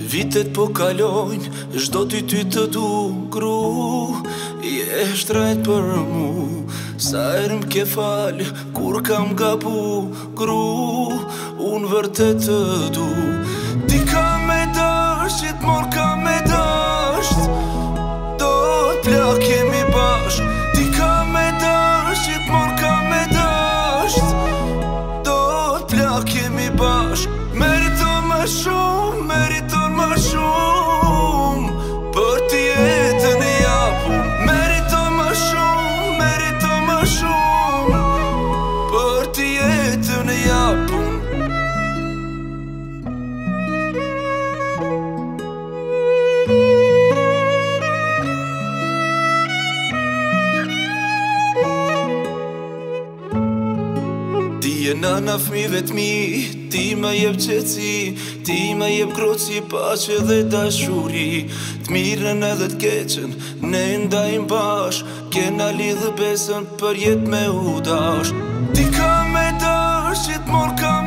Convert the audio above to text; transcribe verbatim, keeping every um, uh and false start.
Vitet po kalojnë, çdo ty ty të du gru. Je shtrejt për mu, sa herë m'ke fal kur kam gabu gru. Unë vërtet të du, ti ka me dasht, gjithmonë ka me dasht. Do t'plak jemi bashk, ti ka me dasht, gjithmonë ka me dasht. Do t'plak jemi bashk, meriton më shumë, meriton më shumë. Për ti jetën e japun, meriton më shumë, meriton më shumë. Për ti jetën e japun. Ti je nana fmive t'mi, ti ma jep qetësi, ti ma jep kroci, paqe dhe dashuri. T'mirën edhe t'keqen, ne ndajmë bash, kena lidhë besën për jet me u dash. Ti ka me dash, gjithmonë ka